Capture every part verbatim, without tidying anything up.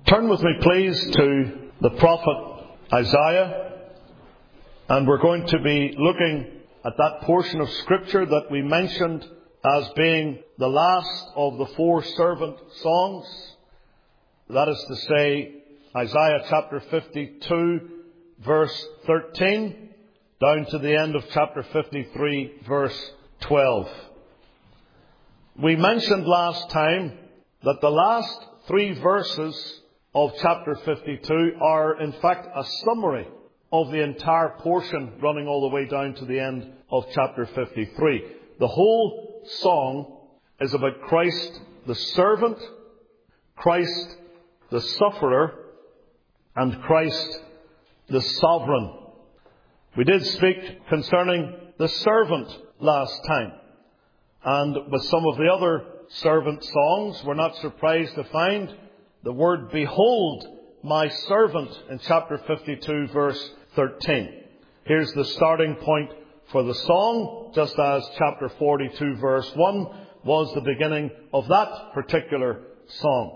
Turn with me, please, to the prophet Isaiah, and we're going to be looking at that portion of Scripture that we mentioned as being the last of the four servant songs. That is to say, Isaiah chapter fifty-two, verse thirteen, down to the end of chapter fifty-three, verse twelve. We mentioned last time that the last three verses of chapter fifty-two are in fact a summary of the entire portion running all the way down to the end of chapter fifty-three. The whole song is about Christ the servant, Christ the sufferer, and Christ the sovereign. We did speak concerning the servant last time, and with some of the other servant songs, we're not surprised to find the word "behold my servant" in chapter fifty-two, verse thirteen. Here's the starting point for the song, just as chapter forty-two, verse one was the beginning of that particular song.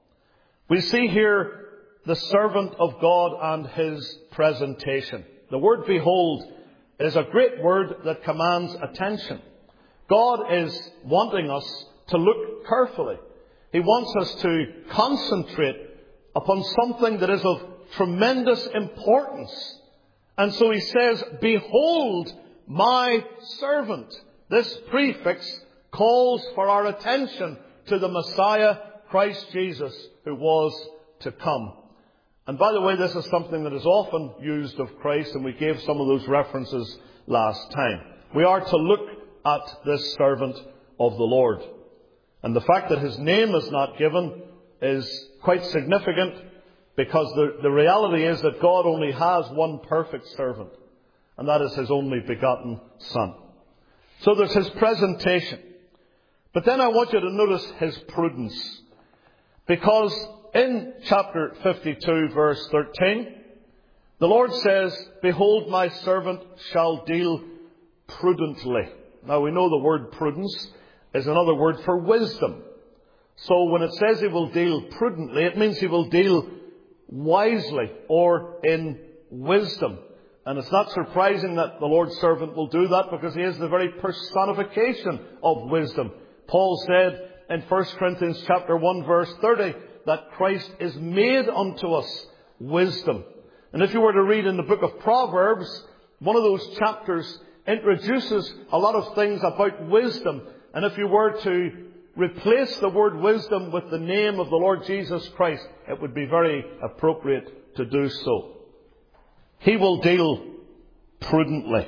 We see here the servant of God and his presentation. The word "behold" is a great word that commands attention. God is wanting us to look carefully. He wants us to concentrate upon something that is of tremendous importance. And so he says, "Behold my servant." This prefix calls for our attention to the Messiah, Christ Jesus, who was to come. And by the way, this is something that is often used of Christ, and we gave some of those references last time. We are to look at this servant of the Lord. And the fact that his name is not given is quite significant, because the, the reality is that God only has one perfect servant, and that is his only begotten Son. So there's his presentation. But then I want you to notice his prudence. Because in chapter fifty-two, verse thirteen, the Lord says, "Behold, my servant shall deal prudently." Now we know the word prudence is another word for wisdom. So when it says he will deal prudently, it means he will deal wisely or in wisdom. And it's not surprising that the Lord's servant will do that, because he is the very personification of wisdom. Paul said in First Corinthians chapter one, verse thirty, that Christ is made unto us wisdom. And if you were to read in the book of Proverbs, one of those chapters introduces a lot of things about wisdom. And if you were to replace the word wisdom with the name of the Lord Jesus Christ, it would be very appropriate to do so. He will deal prudently.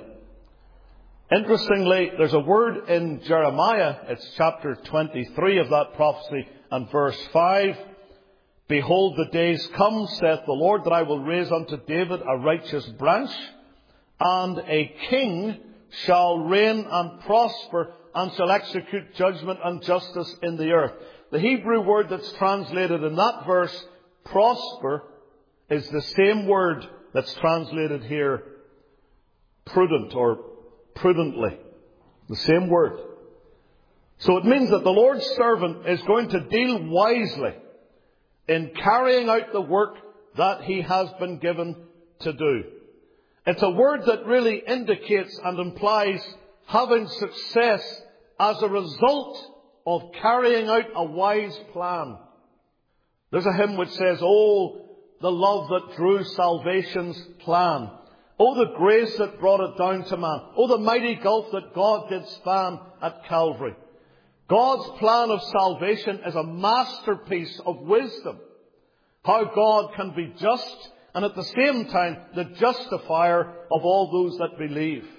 Interestingly, there's a word in Jeremiah, it's chapter twenty-three of that prophecy, and verse five. "Behold, the days come, saith the Lord, that I will raise unto David a righteous branch, and a king shall reign and prosper, and shall execute judgment and justice in the earth." The Hebrew word that's translated in that verse, prosper, is the same word that's translated here, prudent or prudently. The same word. So it means that the Lord's servant is going to deal wisely in carrying out the work that he has been given to do. It's a word that really indicates and implies having success as a result of carrying out a wise plan. There's a hymn which says, "Oh, the love that drew salvation's plan. Oh, the grace that brought it down to man. Oh, the mighty gulf that God did span at Calvary." God's plan of salvation is a masterpiece of wisdom. How God can be just and at the same time the justifier of all those that believe.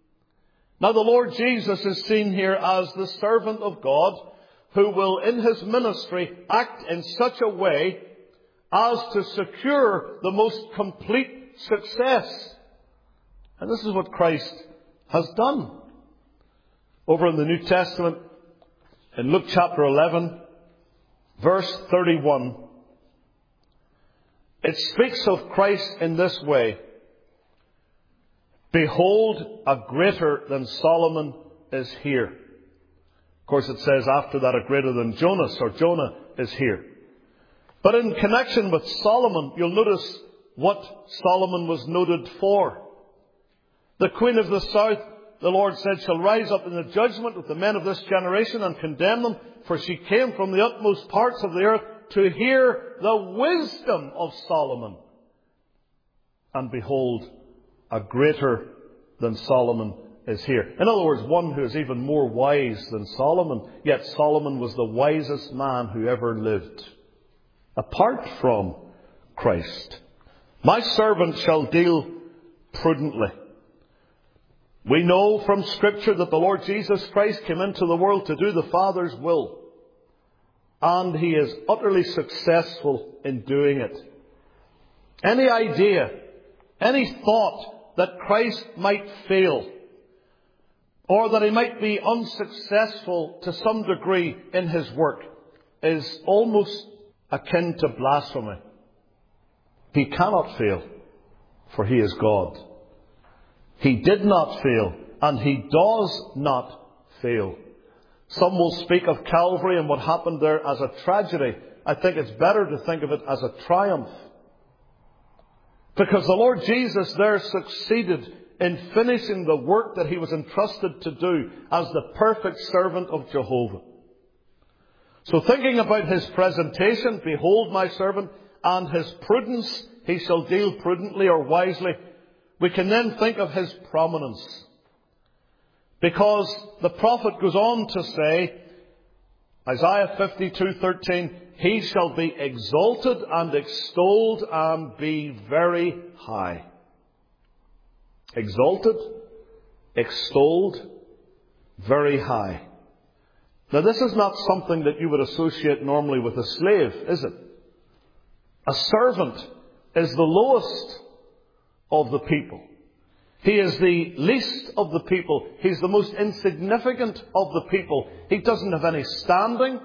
Now the Lord Jesus is seen here as the servant of God, who will in his ministry act in such a way as to secure the most complete success. And this is what Christ has done. Over in the New Testament, in Luke chapter eleven, verse thirty-one, it speaks of Christ in this way: "Behold, a greater than Solomon is here." Of course, it says after that, a greater than Jonas or Jonah is here. But in connection with Solomon, you'll notice what Solomon was noted for. The queen of the south, the Lord said, shall rise up in the judgment with the men of this generation and condemn them, for she came from the utmost parts of the earth to hear the wisdom of Solomon. And behold, a greater than Solomon is here. In other words, one who is even more wise than Solomon. Yet Solomon was the wisest man who ever lived, apart from Christ. My servant shall deal prudently. We know from Scripture that the Lord Jesus Christ came into the world to do the Father's will. And He is utterly successful in doing it. Any idea, any thought that Christ might fail, or that He might be unsuccessful to some degree in His work, is almost akin to blasphemy. He cannot fail, for He is God. He did not fail, and He does not fail. Some will speak of Calvary and what happened there as a tragedy. I think it's better to think of it as a triumph. Because the Lord Jesus there succeeded in finishing the work that He was entrusted to do as the perfect servant of Jehovah. So thinking about His presentation, behold my servant, and His prudence, He shall deal prudently or wisely, we can then think of His prominence. Because the prophet goes on to say, Isaiah fifty-two thirteen, He shall be exalted and extolled and be very high. Exalted, extolled, very high. Now this is not something that you would associate normally with a slave, is it? A servant is the lowest of the people. He is the least of the people. He's the most insignificant of the people. He doesn't have any standing.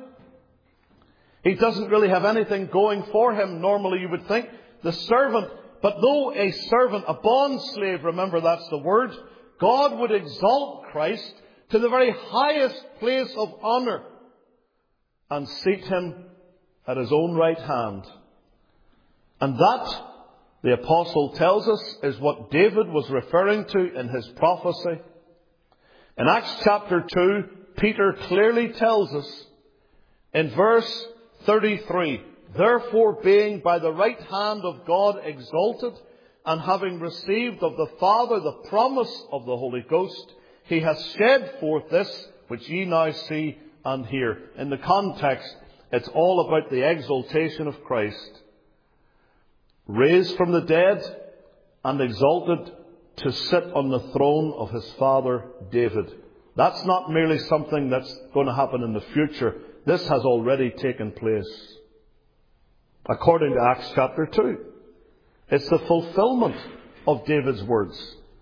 He doesn't really have anything going for him. Normally you would think the servant, but though a servant, a bond slave, remember that's the word, God would exalt Christ to the very highest place of honour and seat Him at His own right hand. And that, the apostle tells us, is what David was referring to in his prophecy. In Acts chapter two, Peter clearly tells us in verse thirty-three, therefore being by the right hand of God exalted, and having received of the Father the promise of the Holy Ghost, He hath shed forth this which ye now see and hear. In the context, it's all about the exaltation of Christ. Raised from the dead and exalted to sit on the throne of His father David. That's not merely something that's going to happen in the future. This has already taken place. According to Acts chapter two. It's the fulfillment of David's words.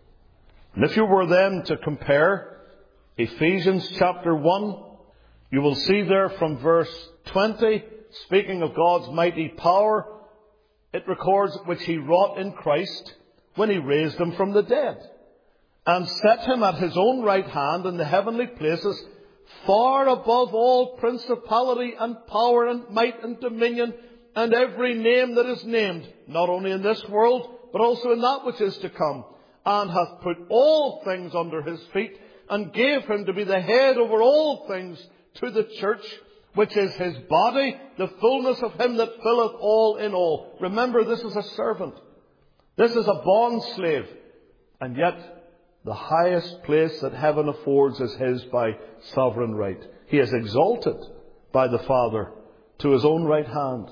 And if you were then to compare Ephesians chapter one, you will see there from verse twenty, speaking of God's mighty power, it records which He wrought in Christ when He raised Him from the dead, and set Him at His own right hand in the heavenly places, far above all principality and power and might and dominion, and every name that is named, not only in this world, but also in that which is to come, and hath put all things under His feet, and gave Him to be the head over all things to the church, which is His body, the fullness of Him that filleth all in all. Remember, this is a servant. This is a bond slave. And yet, the highest place that heaven affords is His by sovereign right. He is exalted by the Father to His own right hand,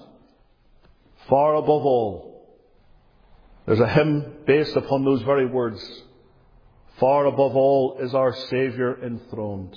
far above all. There's a hymn based upon those very words. Far above all is our Saviour enthroned.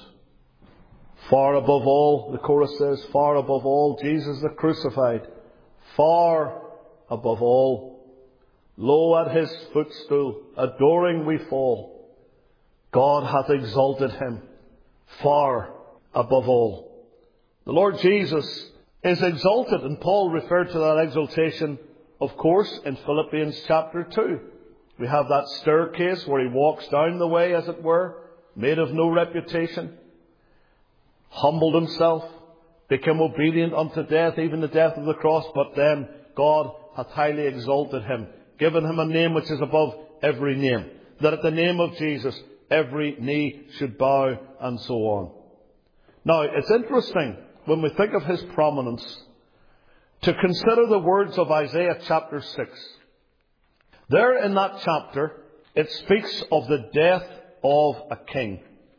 Far above all, the chorus says, far above all, Jesus the crucified. Far above all, lo at His footstool, adoring we fall. God hath exalted Him far above all. The Lord Jesus is exalted, and Paul referred to that exaltation, of course, in Philippians chapter two. We have that staircase where He walks down the way, as it were, made of no reputation, humbled Himself, became obedient unto death, even the death of the cross. But then God hath highly exalted him, given him a name which is above every name, that at the name of Jesus every knee should bow, and so on. Now, it's interesting when we think of his prominence to consider the words of Isaiah chapter six. There in that chapter, it speaks of the death of a king.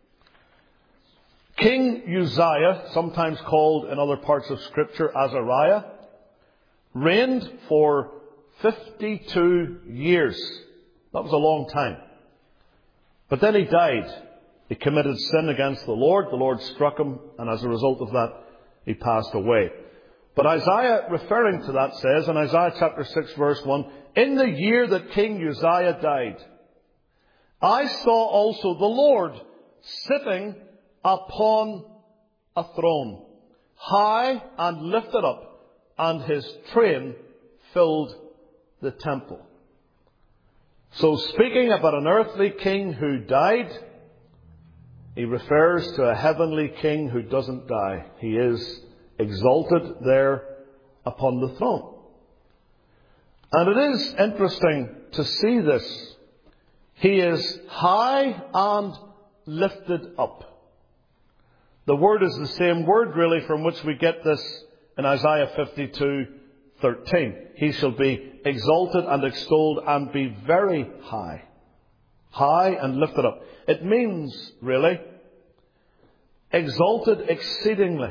King Uzziah, sometimes called in other parts of Scripture Azariah, reigned for fifty-two years. That was a long time. But then he died. He committed sin against the Lord. The Lord struck him, and as a result of that, he passed away. But Isaiah, referring to that, says in Isaiah chapter six, verse one, "In the year that King Uzziah died, I saw also the Lord sitting upon a throne, high and lifted up, and his train filled the temple." So speaking about an earthly king who died, he refers to a heavenly king who doesn't die. He is exalted there upon the throne. And it is interesting to see this. He is high and lifted up. The word is the same word, really, from which we get this in Isaiah fifty-two thirteen. He shall be exalted and extolled and be very high. High and lifted up. It means, really, exalted exceedingly.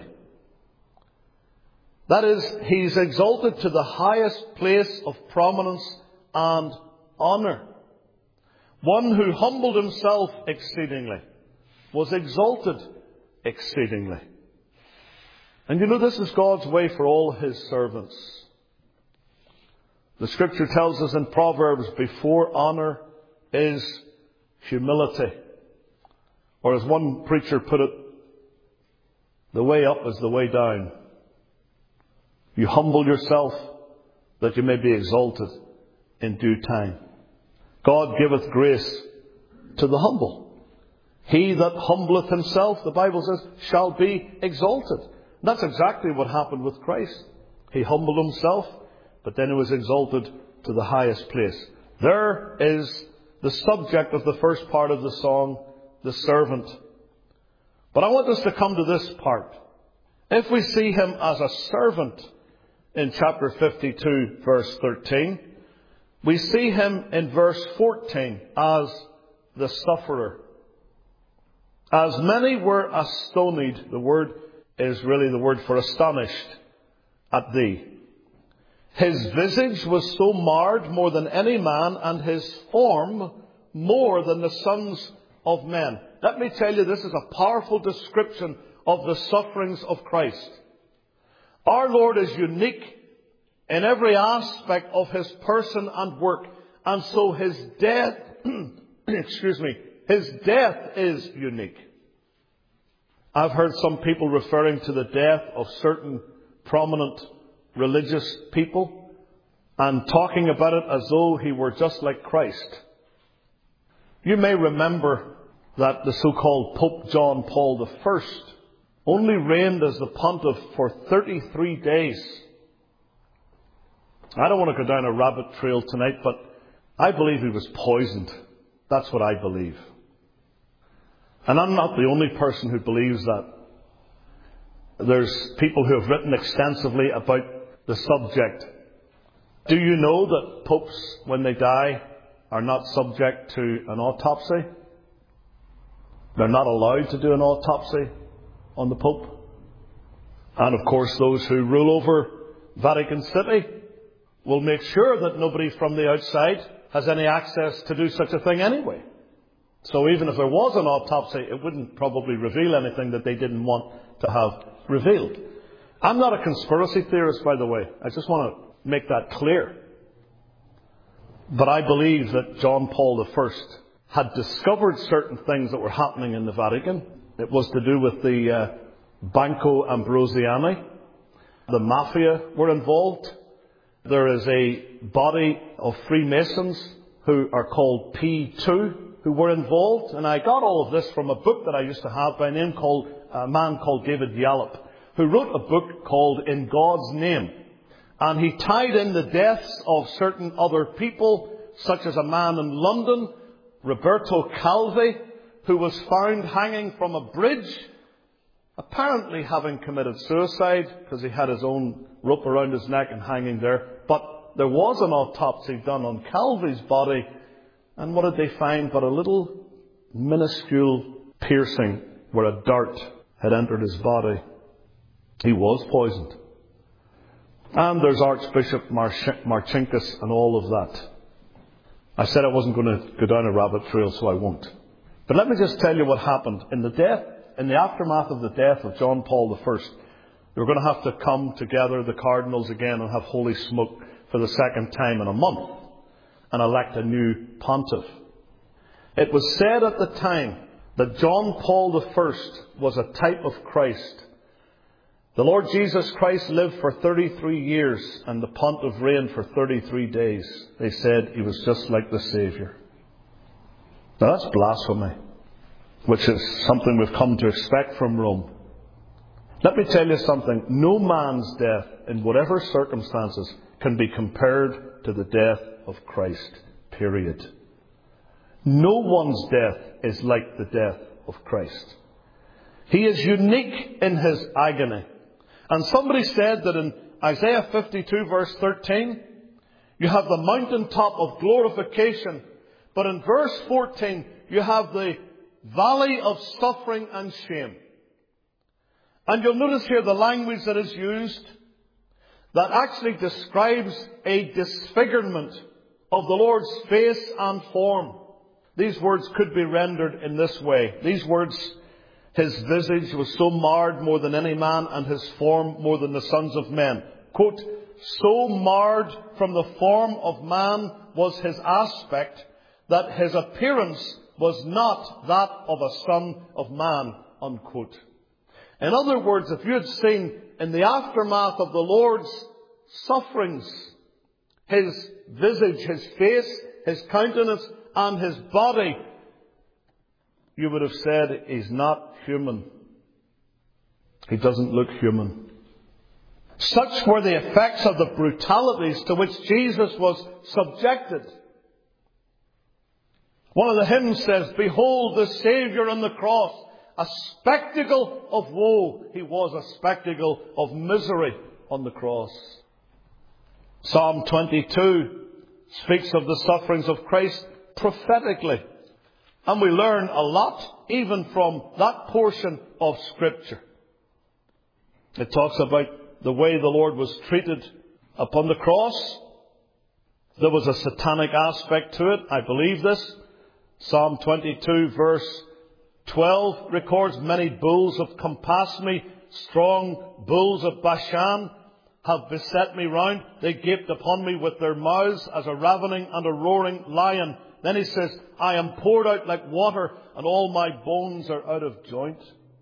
That is, he's exalted to the highest place of prominence and honour. One who humbled himself exceedingly was exalted exceedingly. And you know, this is God's way for all his servants. The Scripture tells us in Proverbs, before honour is humility. Or as one preacher put it, the way up is the way down. You humble yourself that you may be exalted in due time. God giveth grace to the humble. He that humbleth himself, the Bible says, shall be exalted. And that's exactly what happened with Christ. He humbled himself, but then he was exalted to the highest place. There is the subject of the first part of the song, the servant. But I want us to come to this part. If we see him as a servant in chapter fifty-two, verse thirteen, we see him in verse fourteen as the sufferer. As many were astonied, the word is really the word for astonished, at thee. His visage was so marred more than any man, and his form more than the sons of men. Let me tell you, this is a powerful description of the sufferings of Christ. Our Lord is unique in every aspect of his person and work. And so his death, excuse me, his death is unique. I've heard some people referring to the death of certain prominent religious people and talking about it as though he were just like Christ. You may remember that the so-called Pope John Paul the First only reigned as the pontiff for thirty-three days. I don't want to go down a rabbit trail tonight, but I believe he was poisoned. That's what I believe. And I'm not the only person who believes that. There's people who have written extensively about the subject. Do you know that popes, when they die, are not subject to an autopsy? They're not allowed to do an autopsy on the Pope. And of course, those who rule over Vatican City will make sure that nobody from the outside has any access to do such a thing anyway. So even if there was an autopsy, it wouldn't probably reveal anything that they didn't want to have revealed. I'm not a conspiracy theorist, by the way. I just want to make that clear. But I believe that John Paul the First had discovered certain things that were happening in the Vatican. It was to do with the uh, Banco Ambrosiani. The mafia were involved. There is a body of Freemasons who are called P two who were involved. And I got all of this from a book that I used to have by a name called, a man called David Yallop. who wrote a book called In God's Name. And he tied in the deaths of certain other people, such as a man in London, Roberto Calvi, who was found hanging from a bridge, apparently having committed suicide because he had his own rope around his neck and hanging there. But there was an autopsy done on Calvi's body, and what did they find but a little minuscule piercing where a dart had entered his body. He was poisoned. And there's Archbishop Marcinkus and all of that. I said I wasn't going to go down a rabbit trail, so I won't. But let me just tell you what happened. In the death, in the aftermath of the death of John Paul the First, they were going to have to come together, the cardinals again, and have holy smoke for the second time in a month and elect a new pontiff. It was said at the time that John Paul the First was a type of Christ. The Lord Jesus Christ lived for thirty-three years and the pontiff reigned for thirty-three days. They said he was just like the Saviour. Now that's blasphemy, which is something we've come to expect from Rome. Let me tell you something. No man's death, in whatever circumstances, can be compared to the death of Christ. Period. No one's death is like the death of Christ. He is unique in his agony. And somebody said that in Isaiah fifty-two verse thirteen, you have the mountaintop of glorification. But in verse fourteen, you have the valley of suffering and shame. And you'll notice here the language that is used that actually describes a disfigurement of the Lord's face and form. These words could be rendered in this way. These words, his visage was so marred more than any man, and his form more than the sons of men. Quote, so marred from the form of man was his aspect, that his appearance was not that of a son of man. Unquote. In other words, if you had seen in the aftermath of the Lord's sufferings, his visage, his face, his countenance, and his body, you would have said he's not human. He doesn't look human. Such were the effects of the brutalities to which Jesus was subjected. One of the hymns says, behold the Saviour on the cross, a spectacle of woe. He was a spectacle of misery on the cross. Psalm twenty-two speaks of the sufferings of Christ prophetically. And we learn a lot even from that portion of Scripture. It talks about the way the Lord was treated upon the cross. There was a satanic aspect to it. I believe this. Psalm twenty-two verse twelve records, many bulls have compassed me, strong bulls of Bashan have beset me round. They gaped upon me with their mouths as a ravening and a roaring lion. Then he says, I am poured out like water, and all my bones are out of joint.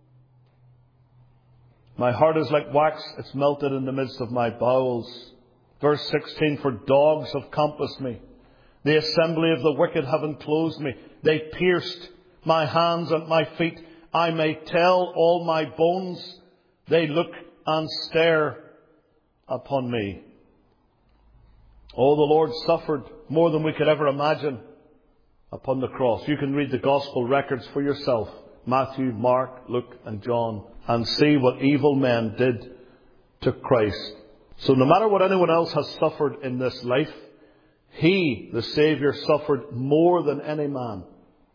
My heart is like wax, it's melted in the midst of my bowels. Verse sixteen, for dogs have compassed me. The assembly of the wicked have enclosed me. They pierced my hands and my feet. I may tell all my bones. They look and stare upon me. Oh, the Lord suffered more than we could ever imagine upon the cross. You can read the gospel records for yourself. Matthew, Mark, Luke and John. And see what evil men did to Christ. So no matter what anyone else has suffered in this life, He, the Saviour, suffered more than any man.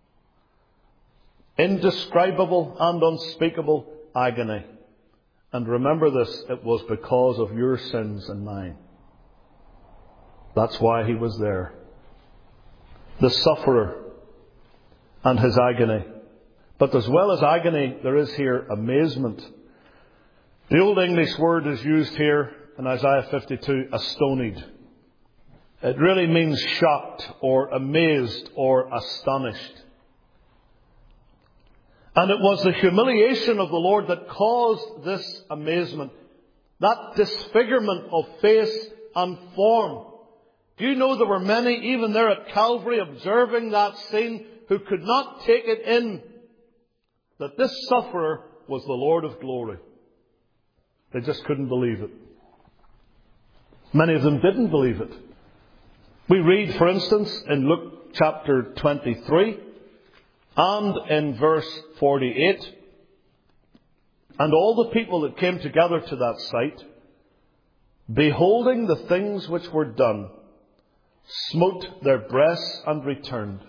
Indescribable and unspeakable agony. And remember this, it was because of your sins and mine. That's why He was there. The sufferer and His agony. But as well as agony, there is here amazement. The Old English word is used here in Isaiah fifty-two, astonied. It really means shocked or amazed or astonished. And it was the humiliation of the Lord that caused this amazement. That disfigurement of face and form. Do you know there were many, even there at Calvary, observing that scene, who could not take it in that this sufferer was the Lord of glory. They just couldn't believe it. Many of them didn't believe it. We read, for instance, in Luke chapter twenty-three and in verse forty-eight, and all the people that came together to that sight, beholding the things which were done, smote their breasts and returned.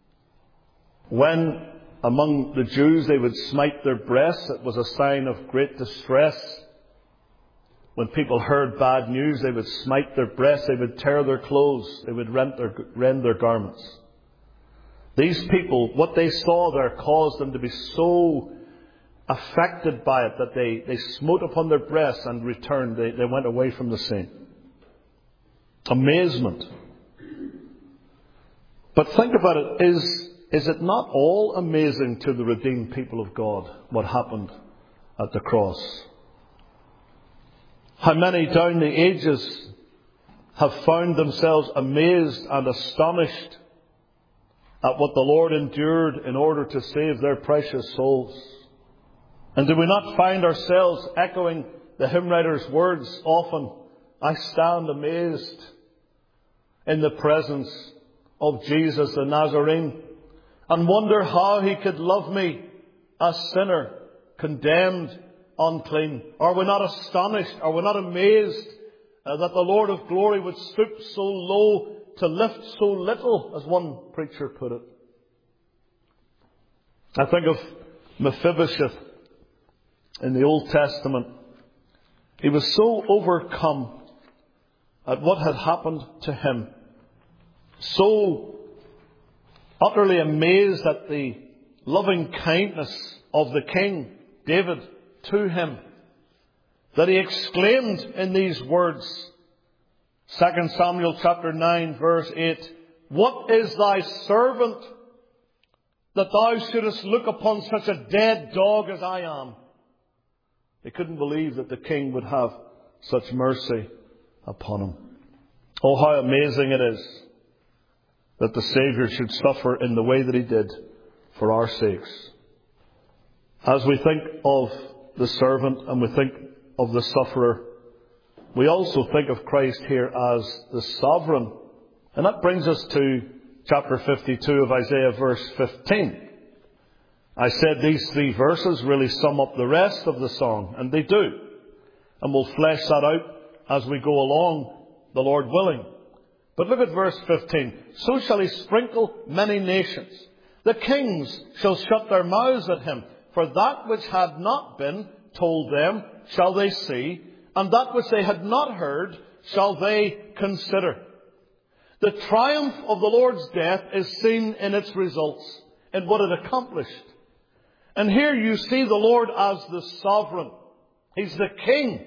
When among the Jews they would smite their breasts, it was a sign of great distress. When people heard bad news, they would smite their breasts, they would tear their clothes, they would rend their, rend their garments. These people, what they saw there caused them to be so affected by it that they, they smote upon their breasts and returned. They, they went away from the scene. Amazement. But think about it. Is, is it not all amazing to the redeemed people of God what happened at the cross? How many down the ages have found themselves amazed and astonished at what the Lord endured in order to save their precious souls? And do we not find ourselves echoing the hymn writer's words often? I stand amazed in the presence of Jesus the Nazarene and wonder how he could love me, a sinner, condemned, unclean. Are we not astonished? Are we not amazed uh, that the Lord of glory would stoop so low to lift so little, as one preacher put it? I think of Mephibosheth in the Old Testament. He was so overcome at what had happened to him, so utterly amazed at the loving kindness of the king, David, to him, that he exclaimed in these words, Second Samuel chapter nine verse eight, what is thy servant that thou shouldest look upon such a dead dog as I am? They couldn't believe that the king would have such mercy upon him. Oh, how amazing it is that the Saviour should suffer in the way that he did for our sakes. As we think of the servant and we think of the sufferer, we also think of Christ here as the sovereign. And that brings us to chapter fifty-two of Isaiah, verse fifteen. I said these three verses really sum up the rest of the song, and they do. And we'll flesh that out as we go along, the Lord willing. But look at verse fifteen. So shall he sprinkle many nations. The kings shall shut their mouths at him. For that which had not been told them shall they see, and that which they had not heard shall they consider. The triumph of the Lord's death is seen in its results, in what it accomplished. And here you see the Lord as the sovereign. He's the king.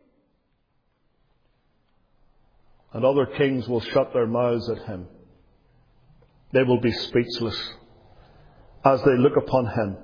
And other kings will shut their mouths at him. They will be speechless as they look upon him.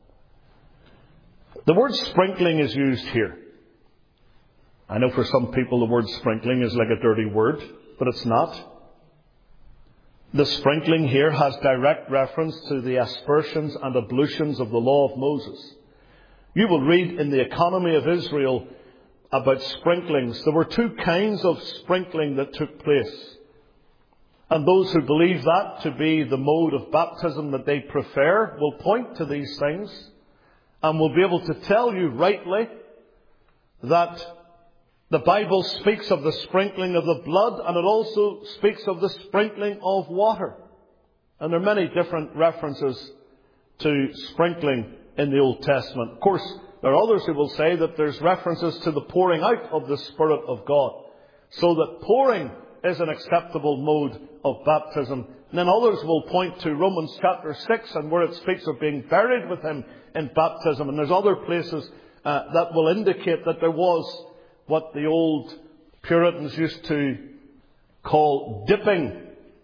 The word sprinkling is used here. I know for some people the word sprinkling is like a dirty word, but it's not. The sprinkling here has direct reference to the aspersions and ablutions of the law of Moses. You will read in the economy of Israel about sprinklings. There were two kinds of sprinkling that took place. And those who believe that to be the mode of baptism that they prefer will point to these things and will be able to tell you rightly that the Bible speaks of the sprinkling of the blood, and it also speaks of the sprinkling of water. And there are many different references to sprinkling in the Old Testament. Of course, there are others who will say that there's references to the pouring out of the Spirit of God. So that pouring is an acceptable mode of baptism. And then others will point to Romans chapter six, and where it speaks of being buried with him in baptism. And there's other places uh, that will indicate that there was what the old Puritans used to call dipping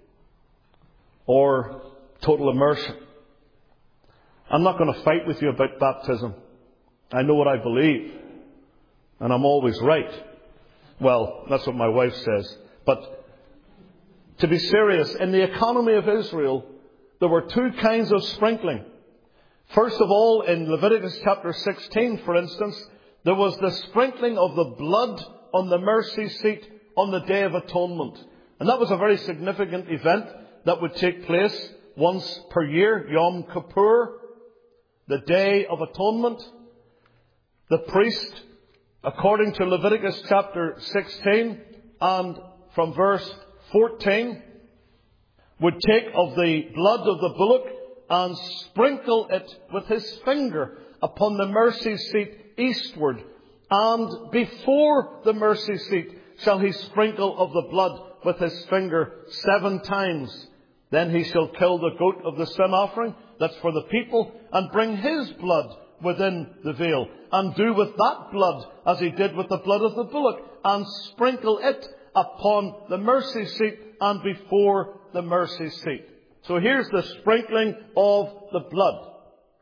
or total immersion. I'm not going to fight with you about baptism. I know what I believe, and I'm always right. Well, that's what my wife says. But to be serious, in the economy of Israel, there were two kinds of sprinkling. First of all, in Leviticus chapter sixteen, for instance, there was the sprinkling of the blood on the mercy seat on the Day of Atonement. And that was a very significant event that would take place once per year, Yom Kippur, the Day of Atonement. The priest, according to Leviticus chapter sixteen and from verse fourteen, would take of the blood of the bullock and sprinkle it with his finger upon the mercy seat eastward. And before the mercy seat shall he sprinkle of the blood with his finger seven times. Then he shall kill the goat of the sin offering, that's for the people, and bring his blood within the veil, and do with that blood as he did with the blood of the bullock, and sprinkle it upon the mercy seat and before the mercy seat. So here's the sprinkling of the blood.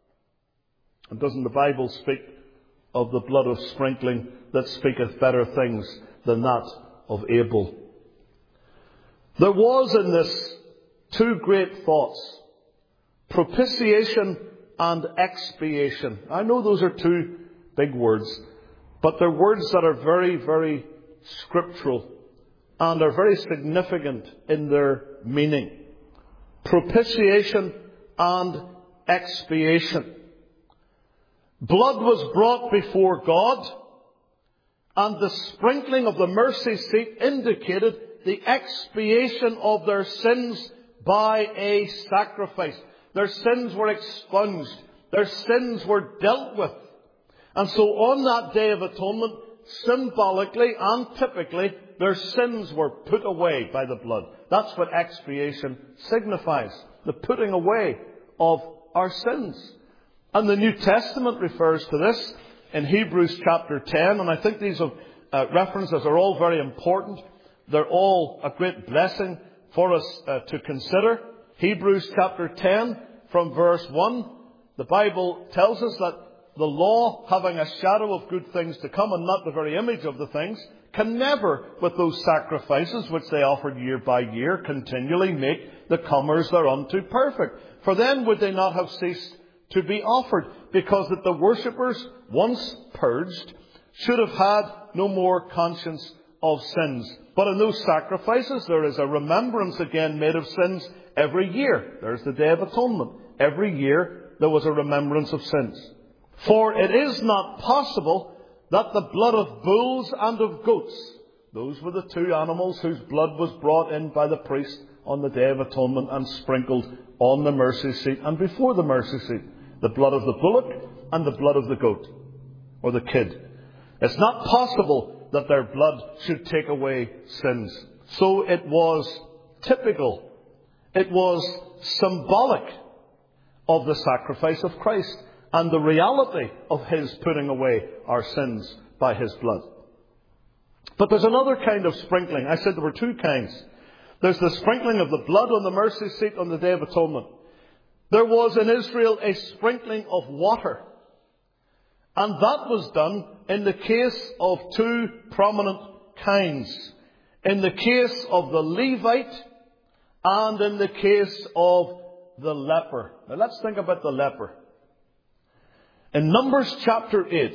And doesn't the Bible speak of the blood of sprinkling that speaketh better things than that of Abel? There was in this two great thoughts: propitiation and expiation. I know those are two big words, but they're words that are very, very scriptural and are very significant in their meaning. Propitiation and expiation. Blood was brought before God, and the sprinkling of the mercy seat indicated the expiation of their sins by a sacrifice. Their sins were expunged. Their sins were dealt with. And so on that Day of Atonement, symbolically and typically, their sins were put away by the blood. That's what expiation signifies, the putting away of our sins. And the New Testament refers to this in Hebrews chapter ten, and I think these uh, references are all very important. They're all a great blessing for us uh, to consider. Hebrews chapter ten from verse one, the Bible tells us that the law, having a shadow of good things to come and not the very image of the things, can never, with those sacrifices which they offered year by year, continually make the comers thereunto perfect. For then would they not have ceased to be offered, because that the worshippers, once purged, should have had no more conscience of sins. But in those sacrifices there is a remembrance again made of sins every year. There's the Day of Atonement. Every year there was a remembrance of sins. For it is not possible that the blood of bulls and of goats, those were the two animals whose blood was brought in by the priest on the Day of Atonement and sprinkled on the mercy seat and before the mercy seat, the blood of the bullock and the blood of the goat, or the kid. It's not possible that their blood should take away sins. So it was typical, it was symbolic of the sacrifice of Christ and the reality of his putting away our sins by his blood. But there's another kind of sprinkling. I said there were two kinds. There's the sprinkling of the blood on the mercy seat on the Day of Atonement. There was in Israel a sprinkling of water. And that was done in the case of two prominent kinds. In the case of the Levite and in the case of the leper. Now let's think about the leper. In Numbers chapter eight,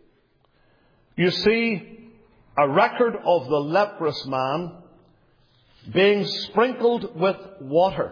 you see a record of the leprous man being sprinkled with water.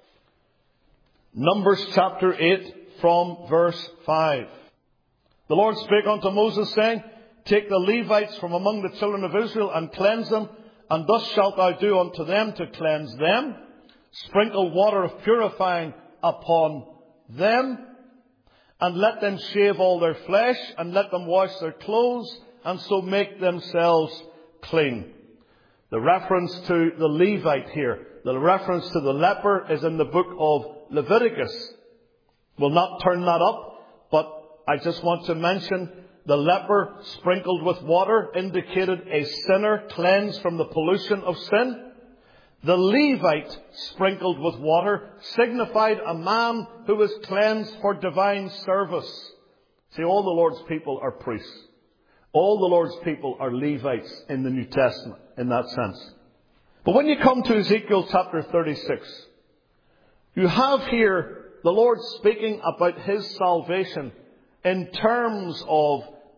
Numbers chapter eight from verse five. The Lord spake unto Moses, saying, Take the Levites from among the children of Israel and cleanse them, and thus shalt thou do unto them to cleanse them. Sprinkle water of purifying upon them, and let them shave all their flesh, and let them wash their clothes, and so make themselves clean. The reference to the Levite here, the reference to the leper, is in the book of Leviticus. We'll not turn that up, but I just want to mention the leper sprinkled with water indicated a sinner cleansed from the pollution of sin. The Levite sprinkled with water signified a man who was cleansed for divine service. See, all the Lord's people are priests. All the Lord's people are Levites in the New Testament, in that sense. But when you come to Ezekiel chapter thirty-six, you have here the Lord speaking about his salvation in terms of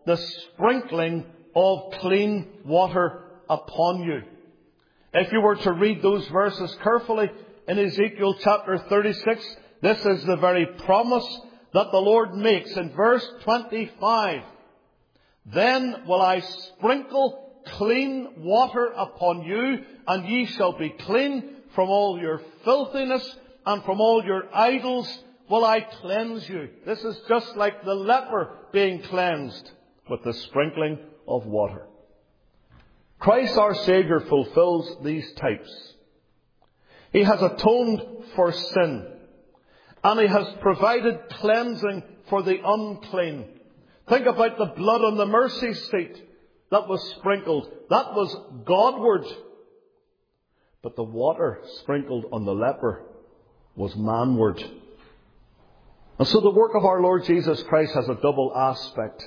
the sprinkling of clean water upon you. If you were to read those verses carefully in Ezekiel chapter thirty-six, this is the very promise that the Lord makes in verse twenty-five. Then will I sprinkle clean water upon you, and ye shall be clean. From all your filthiness and from all your idols will I cleanse you. This is just like the leper being cleansed with the sprinkling of water. Christ our Saviour fulfills these types. He has atoned for sin, and He has provided cleansing for the unclean. Think about the blood on the mercy seat that was sprinkled. That was Godward. But the water sprinkled on the leper was manward. And so the work of our Lord Jesus Christ has a double aspect.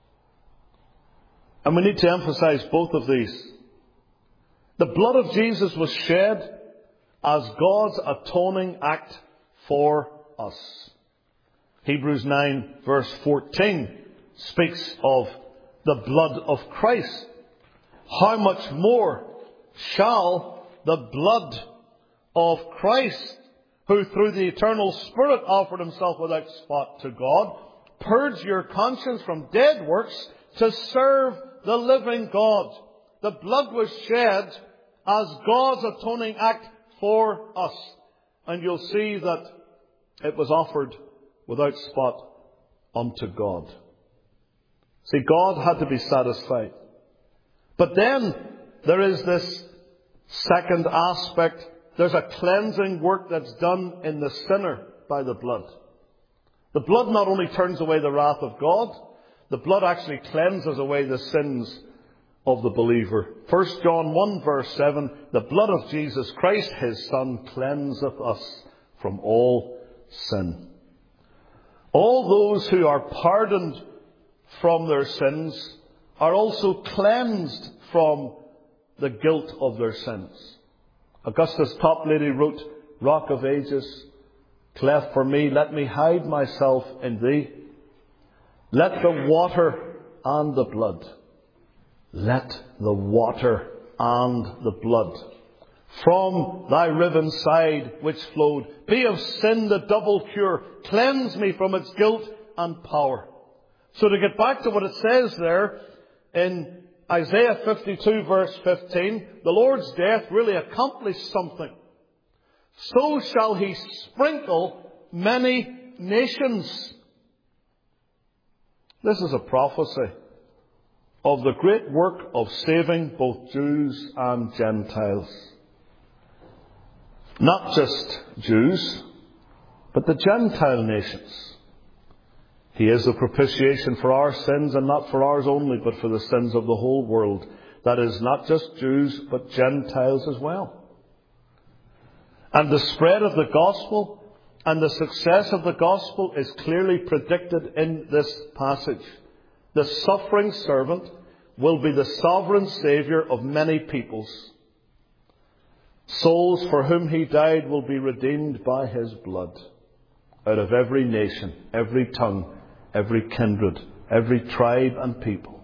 And we need to emphasize both of these. The blood of Jesus was shed as God's atoning act for us. Hebrews nine verse fourteen speaks of the blood of Christ. How much more shall the blood of Christ, who through the eternal Spirit offered Himself without spot to God, purge your conscience from dead works to serve the living God. The blood was shed as God's atoning act for us. And you'll see that it was offered without spot unto God. See, God had to be satisfied. But then there is this second aspect. There's a cleansing work that's done in the sinner by the blood. The blood not only turns away the wrath of God, the blood actually cleanses away the sins of the believer. First John one verse seven, the blood of Jesus Christ, His Son, cleanseth us from all sin. All those who are pardoned from their sins are also cleansed from the guilt of their sins. Augustus Toplady wrote, Rock of Ages, cleft for me, let me hide myself in Thee. Let the water and the blood, let the water and the blood from Thy riven side which flowed be of sin the double cure. Cleanse me from its guilt and power. So to get back to what it says there in Isaiah fifty-two verse fifteen, the Lord's death really accomplished something. So shall He sprinkle many nations. This is a prophecy of the great work of saving both Jews and Gentiles. Not just Jews, but the Gentile nations. He is the propitiation for our sins, and not for ours only, but for the sins of the whole world. That is, not just Jews, but Gentiles as well. And the spread of the gospel and the success of the gospel is clearly predicted in this passage. The suffering servant will be the sovereign Saviour of many peoples. Souls for whom He died will be redeemed by His blood. Out of every nation, every tongue, every kindred, every tribe and people.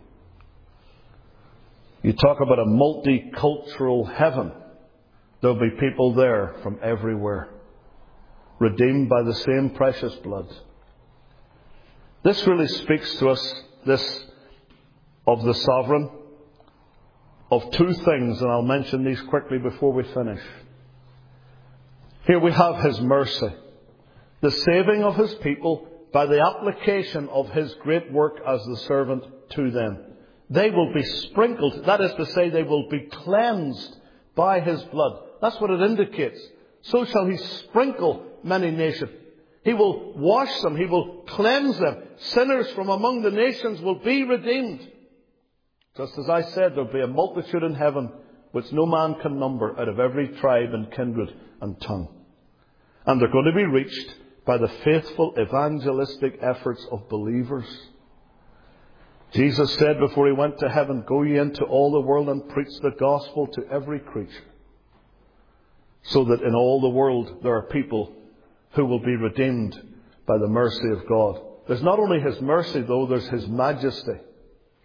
You talk about a multicultural heaven. There'll be people there from everywhere, redeemed by the same precious blood. This really speaks to us, this of the sovereign, of two things, and I'll mention these quickly before we finish. Here we have His mercy, the saving of His people by the application of His great work as the servant to them. They will be sprinkled, that is to say, they will be cleansed by His blood. That's what it indicates. So shall He sprinkle many nations. He will wash them. He will cleanse them. Sinners from among the nations will be redeemed. Just as I said, there will be a multitude in heaven which no man can number, out of every tribe and kindred and tongue. And they're going to be reached by the faithful evangelistic efforts of believers. Jesus said before He went to heaven, go ye into all the world and preach the gospel to every creature. So that in all the world there are people who will be redeemed by the mercy of God. There's not only His mercy though, there's His majesty.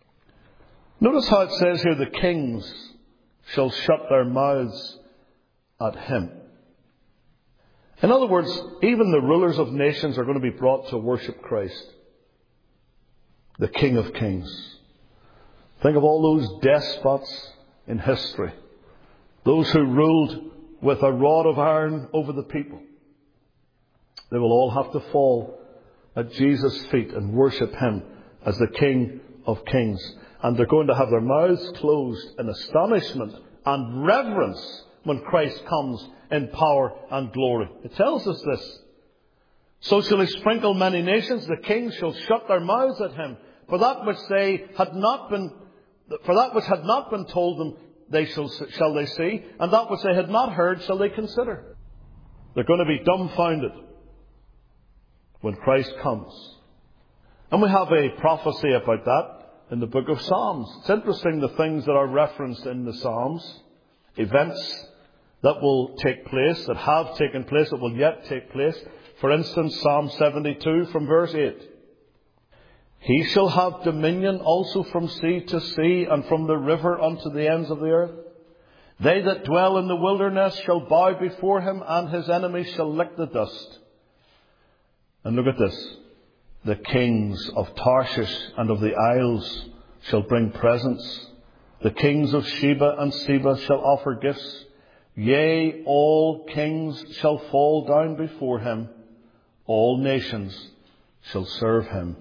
Notice how it says here, the kings shall shut their mouths at him. In other words, even the rulers of nations are going to be brought to worship Christ, the King of Kings. Think of all those despots in history, those who ruled with a rod of iron over the people. They will all have to fall at Jesus' feet and worship him as the King of Kings. And they're going to have their mouths closed in astonishment and reverence when Christ comes in power and glory. It tells us this. So shall he sprinkle many nations, the kings shall shut their mouths at him. For that which they had not been, for that which had not been told them, they shall, shall they see, and that which they had not heard shall they consider. They're going to be dumbfounded when Christ comes. And we have a prophecy about that in the book of Psalms. It's interesting the things that are referenced in the Psalms. Events that will take place, that have taken place, that will yet take place. For instance, Psalm seventy-two from verse eight. He shall have dominion also from sea to sea, and from the river unto the ends of the earth. They that dwell in the wilderness shall bow before him, and his enemies shall lick the dust. And look at this. The kings of Tarshish and of the isles shall bring presents. The kings of Sheba and Seba shall offer gifts. Yea, all kings shall fall down before him. All nations shall serve him.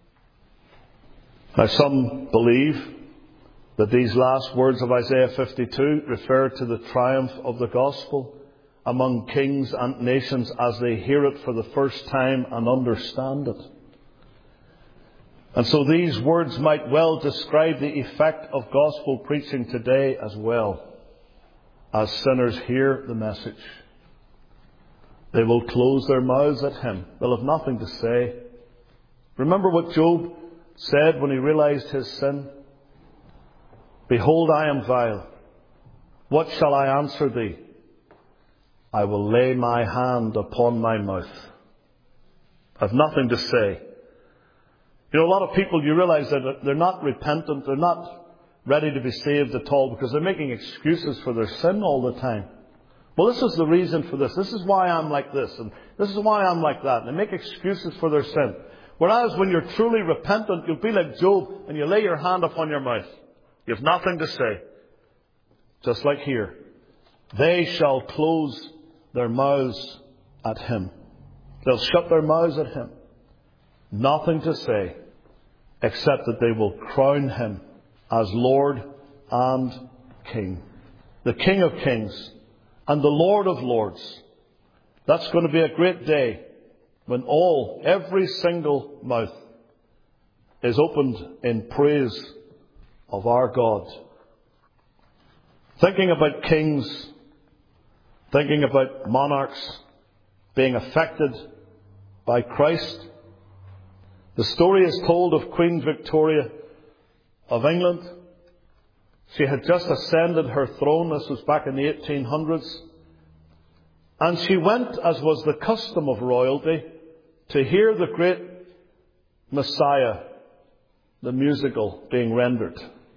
Now some believe that these last words of Isaiah fifty-two refer to the triumph of the gospel among kings and nations as they hear it for the first time and understand it. And so these words might well describe the effect of gospel preaching today as well. As sinners hear the message, they will close their mouths at him. They'll have nothing to say. Remember what Job said when he realized his sin? Behold, I am vile. What shall I answer thee? I will lay my hand upon my mouth. I've nothing to say. You know, a lot of people, you realize that they're not repentant, they're not ready to be saved at all because they're making excuses for their sin all the time. Well, this is the reason for this. This is why I'm like this, and this is why I'm like that. And they make excuses for their sin. Whereas when you're truly repentant, you'll be like Job and you lay your hand upon your mouth. You have nothing to say. Just like here. They shall close their mouths at him. They'll shut their mouths at him. Nothing to say except that they will crown him as Lord and King. The King of Kings and the Lord of Lords. That's going to be a great day when all, every single mouth is opened in praise of our God. Thinking about kings, thinking about monarchs being affected by Christ. The story is told of Queen Victoria of England. She had just ascended her throne. This was back in the eighteen hundreds. And she went, as was the custom of royalty, to hear the great Messiah, the musical, being rendered.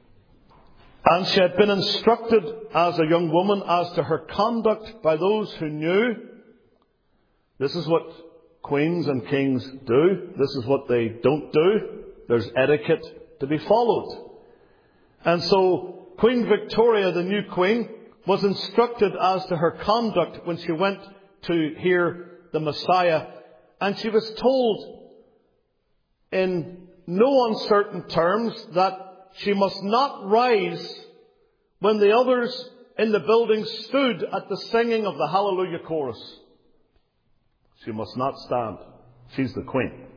And she had been instructed as a young woman as to her conduct by those who knew. This is what queens and kings do. This is what they don't do. There's etiquette to be followed. And so Queen Victoria, the new queen, was instructed as to her conduct when she went to hear the Messiah. And she was told in no uncertain terms that she must not rise when the others in the building stood at the singing of the Hallelujah chorus. She must not stand. She's the queen.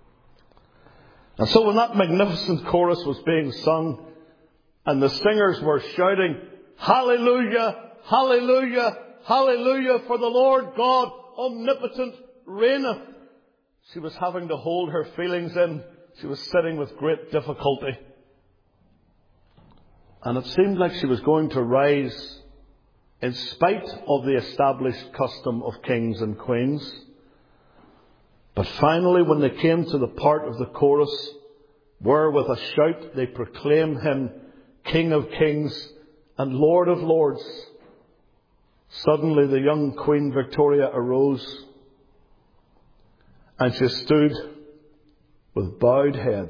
And so when that magnificent chorus was being sung and the singers were shouting, Hallelujah, Hallelujah, Hallelujah, for the Lord God omnipotent reigneth, she was having to hold her feelings in. She was sitting with great difficulty. And it seemed like she was going to rise in spite of the established custom of kings and queens. But finally, when they came to the part of the chorus where with a shout they proclaim him King of Kings and Lord of Lords. Suddenly the young Queen Victoria arose, and she stood with bowed head,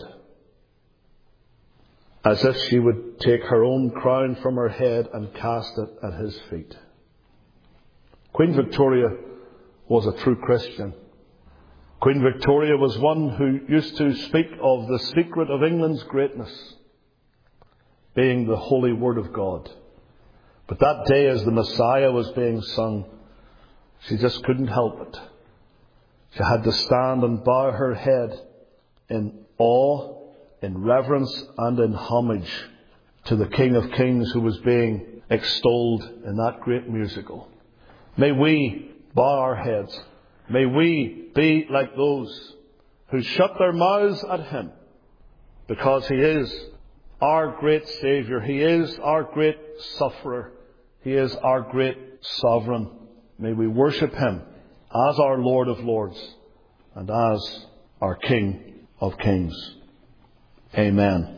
as if she would take her own crown from her head and cast it at his feet. Queen Victoria was a true Christian. Queen Victoria was one who used to speak of the secret of England's greatness being the holy word of God. But that day, as the Messiah was being sung, she just couldn't help it. She had to stand and bow her head in awe, in reverence and in homage to the King of Kings who was being extolled in that great musical. May we bow our heads. May we be like those who shut their mouths at him, because he is our great Saviour. He is our great sufferer. He is our great sovereign. May we worship him as our Lord of Lords and as our King of Kings. Amen.